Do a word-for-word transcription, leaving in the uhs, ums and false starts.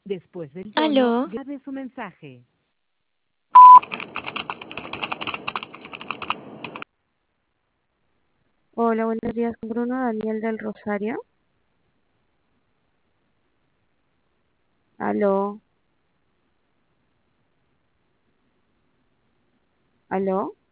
Después del tono, Aló, grabe su mensaje. Hola, buenos días, con Bruno Daniel del Rosario. Aló, aló.